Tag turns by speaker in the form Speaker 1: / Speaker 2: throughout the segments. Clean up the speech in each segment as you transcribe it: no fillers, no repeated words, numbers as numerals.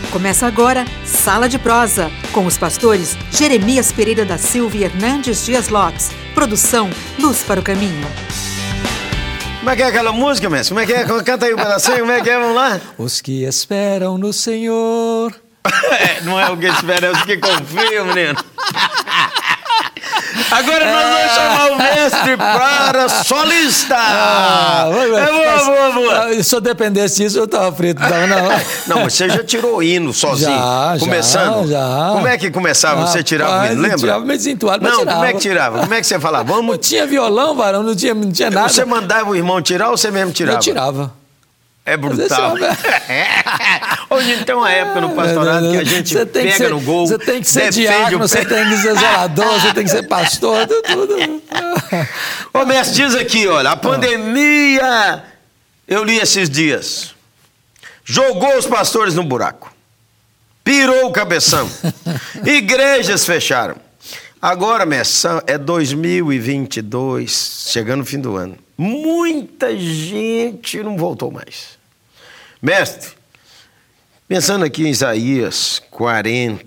Speaker 1: Começa agora Sala de Prosa, com os pastores Jeremias Pereira da Silva e Hernandes Dias Lopes. Produção Luz para o Caminho.
Speaker 2: Como é que é aquela música, mestre? Como é que é? Canta aí um pedacinho, como é que é? Vamos lá.
Speaker 3: Os que esperam no Senhor.
Speaker 2: Não é o que espera, é os que confiam, menino. Agora nós vamos chamar o mestre para solista.
Speaker 3: Boa. Se eu dependesse disso, eu estava frito.
Speaker 2: Não, você já tirou o hino sozinho? Começando?
Speaker 3: Já.
Speaker 2: Como é que começava? Você tirava o hino, lembra?
Speaker 3: Tirava meio desentuado, mas
Speaker 2: não,
Speaker 3: tirava.
Speaker 2: Como é que tirava? Como é que você falava? Vamos...
Speaker 3: Não tinha violão, varão, não tinha nada.
Speaker 2: Você mandava o irmão tirar ou você mesmo tirava?
Speaker 3: Eu tirava.
Speaker 2: É brutal. Hoje então é uma época no pastorado que a gente pega no gol.
Speaker 3: Você tem que ser diácono, você tem que ser zelador, você tem que ser pastor, tudo.
Speaker 2: Ô mestre, diz aqui, olha, a pandemia, eu li esses dias, jogou os pastores no buraco, pirou o cabeção, igrejas fecharam. Agora, mestre, é 2022, chegando o fim do ano. Muita gente não voltou mais. Mestre, pensando aqui em Isaías 40,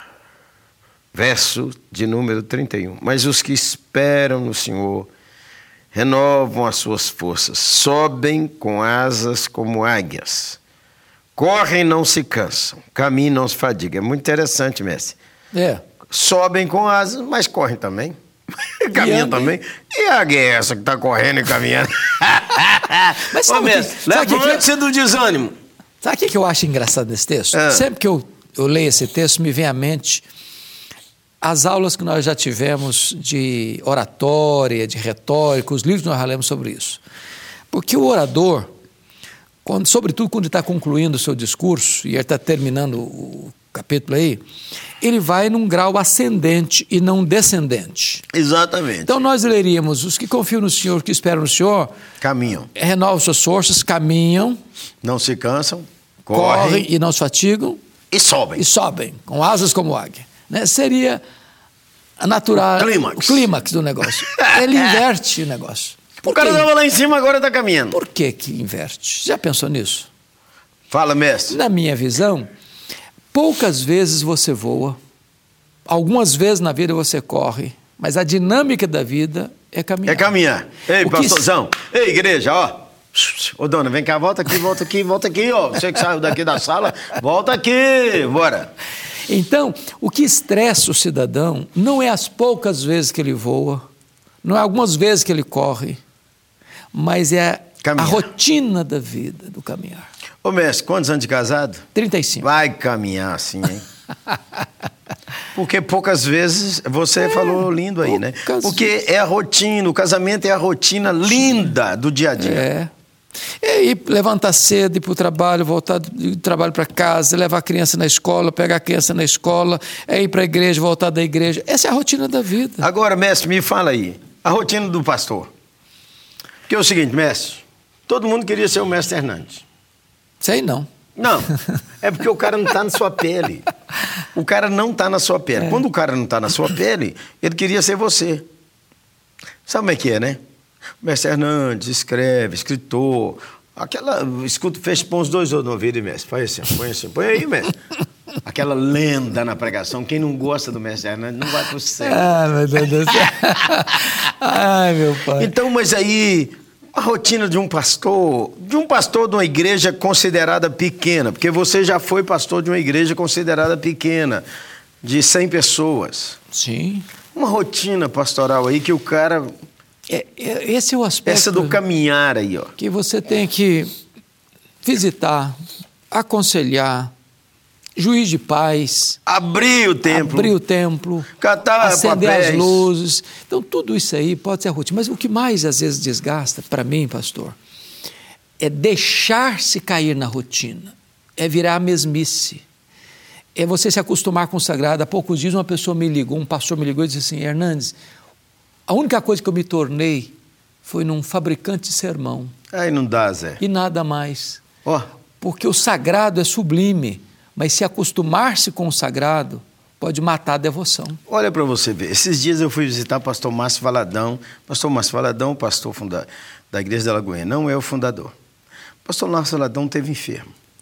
Speaker 2: verso de número 31. Mas os que esperam no Senhor renovam as suas forças, sobem com asas como águias, correm e não se cansam, caminham e não se fadigam. É muito interessante, mestre. Sobem com asas, mas correm também. Caminham também. E a águia é essa que está correndo e caminhando?
Speaker 3: Mas sabe
Speaker 2: levante-se do desânimo.
Speaker 3: Sabe o que eu acho engraçado nesse texto? Sempre que eu leio esse texto, me vem à mente as aulas que nós já tivemos de oratória, de retórica, os livros que nós já lemos sobre isso. Porque o orador, sobretudo quando ele está concluindo o seu discurso, e ele está terminando o capítulo aí, ele vai num grau ascendente e não descendente.
Speaker 2: Exatamente.
Speaker 3: Então nós leríamos: os que confiam no Senhor, que esperam no Senhor,
Speaker 2: caminham,
Speaker 3: renovam suas forças, caminham,
Speaker 2: não se cansam,
Speaker 3: correm e não se fatigam,
Speaker 2: e sobem,
Speaker 3: com asas como águia. Né? Seria a natural, o clímax do negócio. Ele inverte o negócio.
Speaker 2: O cara estava lá em cima, agora está caminhando.
Speaker 3: Por que inverte? Já pensou nisso?
Speaker 2: Fala, mestre.
Speaker 3: Na minha visão, poucas vezes você voa, algumas vezes na vida você corre, mas a dinâmica da vida é caminhar.
Speaker 2: É caminhar. Ei, pastorzão, ei, igreja, ó. Ô, dona, vem cá, volta aqui, ó. Você que saiu daqui da sala, volta aqui, bora.
Speaker 3: Então, o que estressa o cidadão não é as poucas vezes que ele voa, não é algumas vezes que ele corre, mas é a rotina da vida, do caminhar.
Speaker 2: Ô, mestre, quantos anos de casado?
Speaker 3: 35.
Speaker 2: Vai caminhar assim, hein? Porque poucas vezes, você falou lindo aí, né? Porque é a rotina, o casamento é a rotina linda do dia a dia.
Speaker 3: É ir levantar cedo, ir para o trabalho, voltar do trabalho para casa, levar a criança na escola, pegar a criança na escola, é ir para a igreja, voltar da igreja. Essa é a rotina da vida.
Speaker 2: Agora, mestre, me fala aí, a rotina do pastor. Porque é o seguinte, mestre, todo mundo queria ser o mestre Hernandes.
Speaker 3: Sei não.
Speaker 2: Não, é porque o cara não está na sua pele. O cara não está na sua pele. Quando o cara não está na sua pele, ele queria ser você. Sabe como é que é, né? O mestre Hernandes escreve, escritor, escuta, põe os dois no ouvido, mestre, faz assim, põe aí, mestre. Aquela lenda na pregação, quem não gosta do mestre Hernandes não vai para o céu.
Speaker 3: Meu Deus do céu. Ai, meu pai.
Speaker 2: Então, mas aí, a rotina de um pastor de uma igreja considerada pequena, porque você já foi pastor de uma igreja considerada pequena, de 100 pessoas.
Speaker 3: Sim.
Speaker 2: Uma rotina pastoral aí que o cara...
Speaker 3: Esse é o aspecto...
Speaker 2: Essa do caminhar aí, ó.
Speaker 3: Que você tem que visitar, aconselhar, juiz de paz...
Speaker 2: Abrir o templo. Catar
Speaker 3: acender
Speaker 2: papéis.
Speaker 3: As luzes. Então, tudo isso aí pode ser a rotina. Mas o que mais, às vezes, desgasta, para mim, pastor, é deixar-se cair na rotina. É virar a mesmice. É você se acostumar com o sagrado. Há poucos dias, um pastor me ligou e disse assim: Hernandes, a única coisa que eu me tornei foi num fabricante de sermão.
Speaker 2: Aí não dá, Zé.
Speaker 3: E nada mais. Porque o sagrado é sublime, mas se acostumar-se com o sagrado pode matar a devoção.
Speaker 2: Olha para você ver. Esses dias eu fui visitar o pastor Márcio Valadão. Pastor Márcio Valadão, pastor da Igreja da Lagoinha, não é o fundador. O pastor Márcio Valadão esteve enfermo.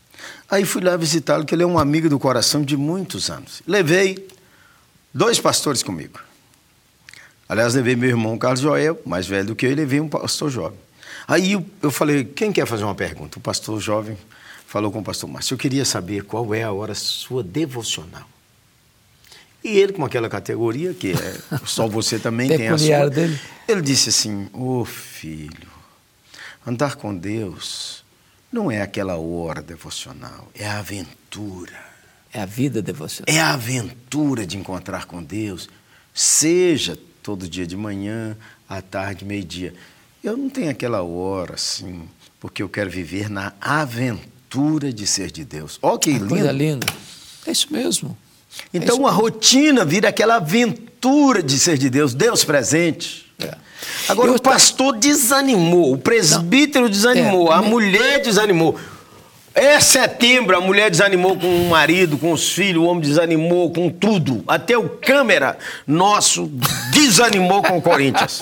Speaker 2: Aí fui lá visitá-lo, que ele é um amigo do coração de muitos anos. Levei 2 pastores comigo. Aliás, levei meu irmão Carlos Joel, mais velho do que eu, e levei um pastor jovem. Aí eu falei, quem quer fazer uma pergunta? O pastor jovem falou com o pastor Márcio, eu queria saber qual é a hora sua devocional. E ele, com aquela categoria, que é só você também tem a sua,
Speaker 3: dele.
Speaker 2: Ele disse assim, filho, andar com Deus não é aquela hora devocional, é a aventura.
Speaker 3: É a vida devocional.
Speaker 2: É a aventura de encontrar com Deus, seja todo dia de manhã, à tarde, meio-dia. Eu não tenho aquela hora, assim, porque eu quero viver na aventura de ser de Deus. Ó, que lindo.
Speaker 3: Coisa linda. É isso mesmo.
Speaker 2: Então, a rotina vira aquela aventura de ser de Deus, Deus presente. Agora, o pastor desanimou, o presbítero desanimou, a mulher desanimou. É setembro, a mulher desanimou com o marido, com os filhos, o homem desanimou com tudo. Até o câmera nosso desanimou com o Corinthians.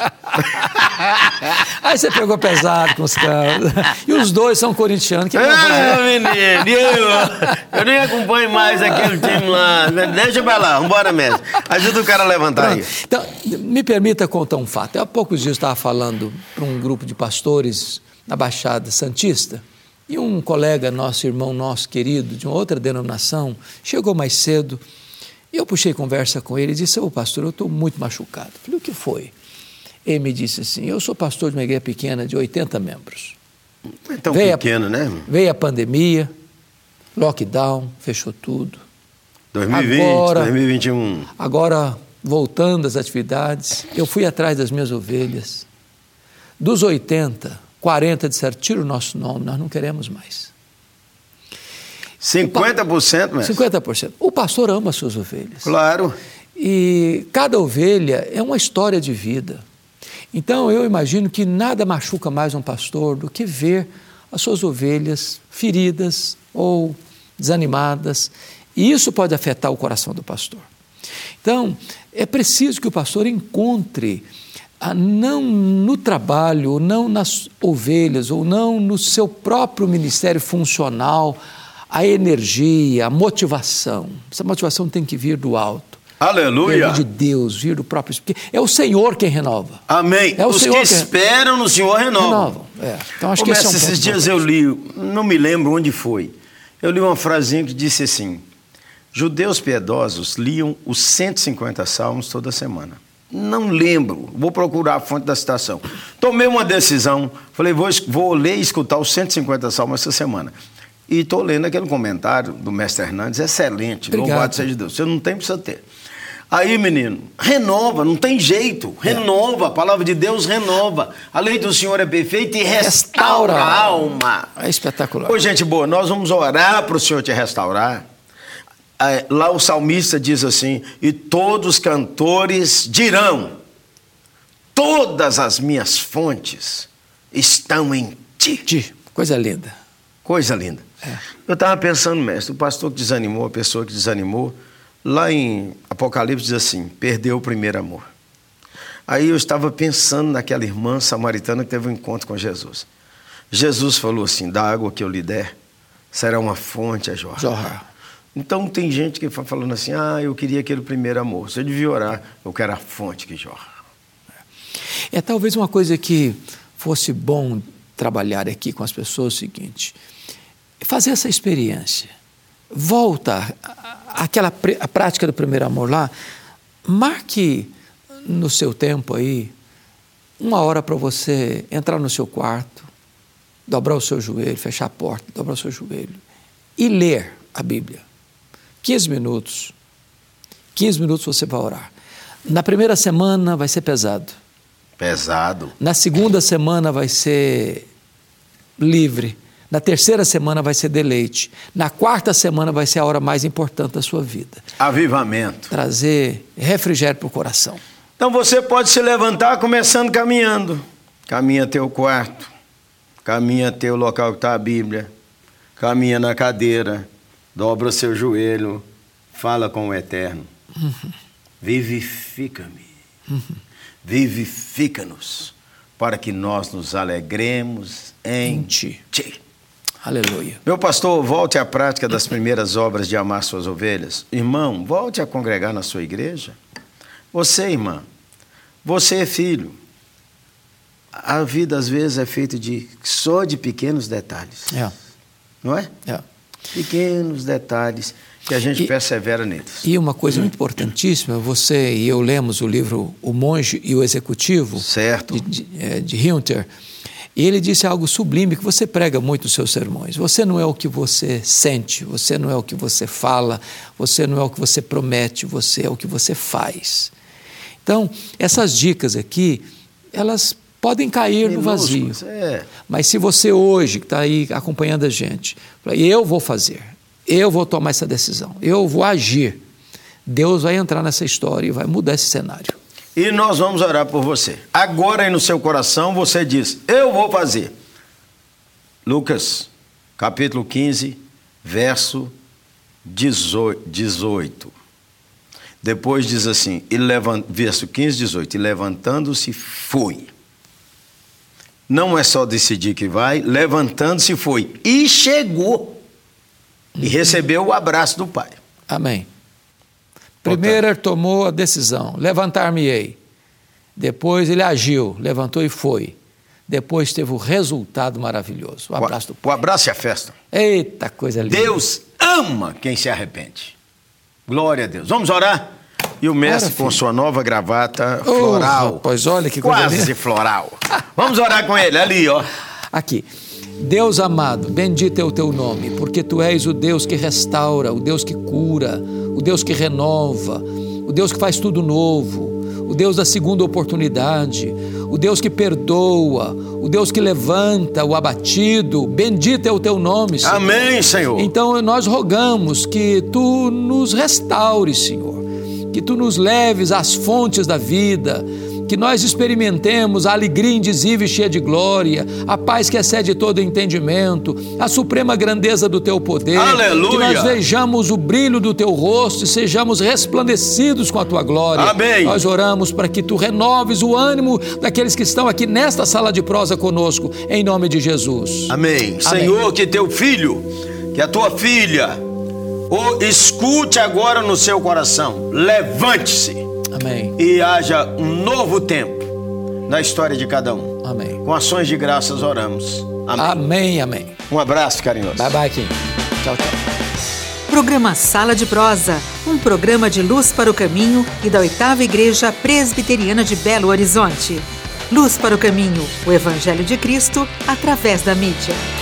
Speaker 3: Aí você pegou pesado com os caras. E os 2 são corintianos. Que
Speaker 2: menino, eu nem acompanho mais aquele time lá. Deixa pra lá, vambora mesmo. Ajuda o cara a levantar aí.
Speaker 3: Então, me permita contar um fato. Há poucos dias eu estava falando para um grupo de pastores na Baixada Santista. E um colega nosso, irmão nosso querido, de uma outra denominação, chegou mais cedo. E eu puxei conversa com ele e disse, pastor, eu estou muito machucado. Eu falei, o que foi? Ele me disse assim, eu sou pastor de uma igreja pequena de 80 membros.
Speaker 2: É tão pequeno, né?
Speaker 3: Veio a pandemia, lockdown, fechou tudo.
Speaker 2: 2020, 2021.
Speaker 3: Agora, voltando às atividades, eu fui atrás das minhas ovelhas. Dos 80... 40 disseram, tira o nosso nome, nós não queremos mais.
Speaker 2: 50%, mesmo?
Speaker 3: 50%. O pastor ama as suas ovelhas.
Speaker 2: Claro.
Speaker 3: E cada ovelha é uma história de vida. Então, eu imagino que nada machuca mais um pastor do que ver as suas ovelhas feridas ou desanimadas. E isso pode afetar o coração do pastor. Então, é preciso que o pastor encontre não no trabalho, ou não nas ovelhas, ou não no seu próprio ministério funcional, a energia, a motivação. Essa motivação tem que vir do alto.
Speaker 2: Aleluia!
Speaker 3: Vir de Deus, vir do próprio Espírito. É o Senhor quem renova.
Speaker 2: Amém.
Speaker 3: É o
Speaker 2: Os
Speaker 3: Senhor
Speaker 2: que esperam no Senhor renovam.
Speaker 3: Então, acho que esse é um ponto
Speaker 2: esses dias eu li, não me lembro onde foi, eu li uma frasinha que disse assim, judeus piedosos liam os 150 salmos toda semana. Não lembro, vou procurar a fonte da citação. Tomei uma decisão, falei, vou ler e escutar os 150 salmos essa semana. E estou lendo aquele comentário do mestre Hernandes, excelente,
Speaker 3: obrigado.
Speaker 2: Louvado seja Deus. Você não tem, precisa ter. Aí, menino, renova, não tem jeito, renova, a palavra de Deus renova. A lei do Senhor é perfeita e restaura a alma.
Speaker 3: É espetacular.
Speaker 2: Ô, gente boa, nós vamos orar para o Senhor te restaurar. Lá o salmista diz assim, e todos os cantores dirão, todas as minhas fontes estão em ti.
Speaker 3: Coisa linda.
Speaker 2: Coisa linda. Eu estava pensando, mestre, o pastor que desanimou, a pessoa que desanimou, lá em Apocalipse diz assim, perdeu o primeiro amor. Aí eu estava pensando naquela irmã samaritana que teve um encontro com Jesus. Jesus falou assim, da água que eu lhe der, será uma fonte a jorrar. Então tem gente que está falando assim, eu queria aquele primeiro amor. Você devia orar, eu quero a fonte que jorra.
Speaker 3: Talvez uma coisa que fosse bom trabalhar aqui com as pessoas é o seguinte, fazer essa experiência. Volta a prática do primeiro amor lá, marque no seu tempo aí, 1 hora para você entrar no seu quarto, dobrar o seu joelho, fechar a porta, dobrar o seu joelho e ler a Bíblia. 15 minutos. 15 minutos você vai orar. Na primeira semana vai ser pesado.
Speaker 2: Pesado.
Speaker 3: Na segunda semana vai ser livre. Na terceira semana vai ser deleite. Na quarta semana vai ser a hora mais importante da sua vida.
Speaker 2: Avivamento.
Speaker 3: Trazer refrigério para o coração.
Speaker 2: Então você pode se levantar começando caminhando. Caminha até o quarto. Caminha até o local que está a Bíblia. Caminha na cadeira. Dobra seu joelho, fala com o Eterno. Vivifica-me. Vivifica-nos, para que nós nos alegremos em ti.
Speaker 3: Aleluia.
Speaker 2: Meu pastor, volte à prática das primeiras obras de amar suas ovelhas. Irmão, volte a congregar na sua igreja. Você, irmã, você é filho. A vida, às vezes, é feita só de pequenos detalhes. Não é? Pequenos detalhes que a gente persevera neles.
Speaker 3: E uma coisa muito importantíssima, você e eu lemos o livro O Monge e o Executivo,
Speaker 2: certo,
Speaker 3: de Hunter, e ele disse algo sublime que você prega muito nos seus sermões. Você não é o que você sente, você não é o que você fala, você não é o que você promete, você é o que você faz. Então, essas dicas aqui, elas podem cair no vazio. Mas se você hoje, que está aí acompanhando a gente, eu vou fazer, eu vou tomar essa decisão, eu vou agir, Deus vai entrar nessa história e vai mudar esse cenário.
Speaker 2: E nós vamos orar por você. Agora aí no seu coração você diz, eu vou fazer. Lucas, capítulo 15, verso 18. Depois diz assim, verso 15, 18, e levantando-se foi. Não é só decidir que vai, levantando-se foi. E chegou. E recebeu o abraço do Pai.
Speaker 3: Amém. Primeiro ele tomou a decisão, levantar-me-ei. Depois ele agiu, levantou e foi. Depois teve o resultado maravilhoso, o abraço do Pai.
Speaker 2: O abraço e a festa.
Speaker 3: Eita, coisa linda.
Speaker 2: Deus ama quem se arrepende. Glória a Deus. Vamos orar? E o mestre com sua nova gravata floral.
Speaker 3: Pois olha que coisa
Speaker 2: quase
Speaker 3: linda.
Speaker 2: Floral. Vamos orar com ele, ali, ó.
Speaker 3: Aqui. Deus amado, bendito é o teu nome, porque tu és o Deus que restaura, o Deus que cura, o Deus que renova, o Deus que faz tudo novo, o Deus da segunda oportunidade, o Deus que perdoa, o Deus que levanta o abatido. Bendito é o teu nome, Senhor.
Speaker 2: Amém, Senhor.
Speaker 3: Então nós rogamos que tu nos restaures, Senhor, que tu nos leves às fontes da vida, que nós experimentemos a alegria indizível e cheia de glória, a paz que excede todo entendimento, a suprema grandeza do teu poder.
Speaker 2: Aleluia.
Speaker 3: Que nós vejamos o brilho do teu rosto e sejamos resplandecidos com a tua glória.
Speaker 2: Amém.
Speaker 3: Nós oramos para que tu renoves o ânimo daqueles que estão aqui nesta sala de prosa conosco, em nome de Jesus.
Speaker 2: Amém.
Speaker 3: Amém.
Speaker 2: Senhor, que teu filho, que a tua filha, escute agora no seu coração, levante-se.
Speaker 3: Amém.
Speaker 2: E haja um novo tempo na história de cada um.
Speaker 3: Amém.
Speaker 2: Com ações de graças oramos. Amém.
Speaker 3: Amém, amém.
Speaker 2: Um abraço carinhoso.
Speaker 3: Bye, bye, Kim. Tchau, tchau.
Speaker 1: Programa Sala de Prosa, um programa de luz para o caminho e da 8ª Igreja Presbiteriana de Belo Horizonte. Luz para o caminho, o Evangelho de Cristo através da mídia.